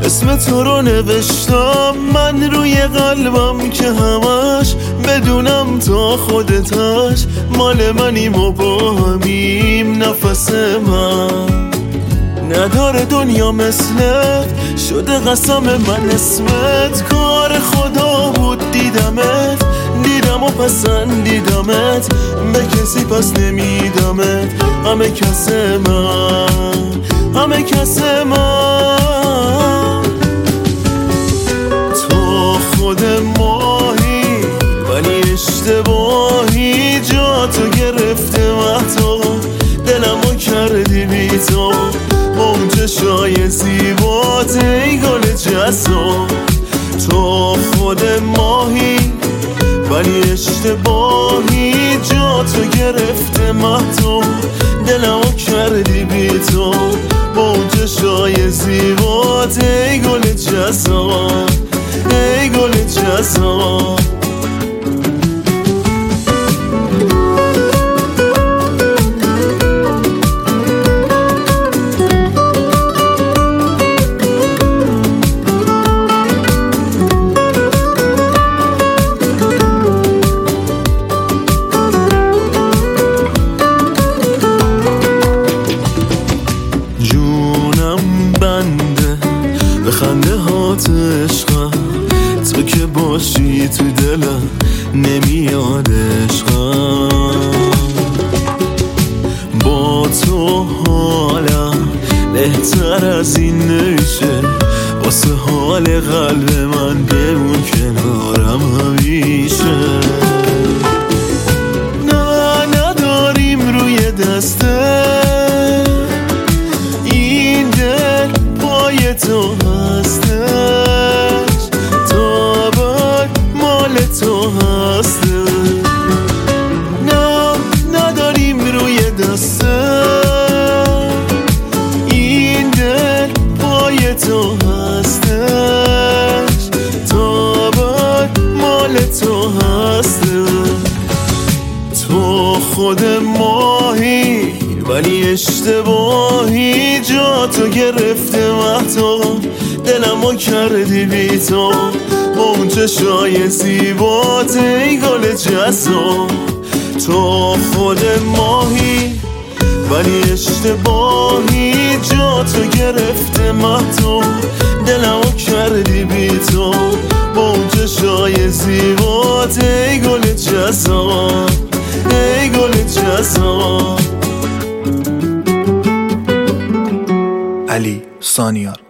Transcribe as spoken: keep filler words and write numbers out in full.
اسم تو رو نوشتم من روی قلبم که همش بدونم تا خودتش مال منیم و با همیم نفس من. نداره دنیا مثلت، شده قسم من اسمت، کار خدا بود دیدمت، دیدم و پسندیدمت، به کسی پس نمیدمت، همه کس من، همه کس من. تو خود ماهی ولی اشتباهی، جا تو گرفته محتا دلمو کردی بی تو، موج شای زیبات ای گل جسا. تو خود ماهی ولی اشتباهی، جا تو گرفته محتا دلمو کردی بی تو، موج شای زیبات ای گل جسا، ای گل جسا. به خنده هات عشقم، تو که باشی تو دلم نمیاد عشقم. با تو حالم بهتر از این نمیشه، واسه حال قلب من بمون کنارم همیشه. نه نداریم روی دسته این دل پای تو هستش، تا بعد مال تو هستش. نه نداریم روی دسته این دل پای تو هستش، تا بعد مال تو هستش. تو خود ماهی ولی اشتباهی، جا تو گرفته محتا دلمو کردی بی تو، موج شای زیبات ای گل جسا. تو خود ماهی ولی اشتباهی، جا تو گرفته محتا دلمو کردی بی تو، موج شای زیبات ای گل جسا، ای گل جسا. علی سانیار.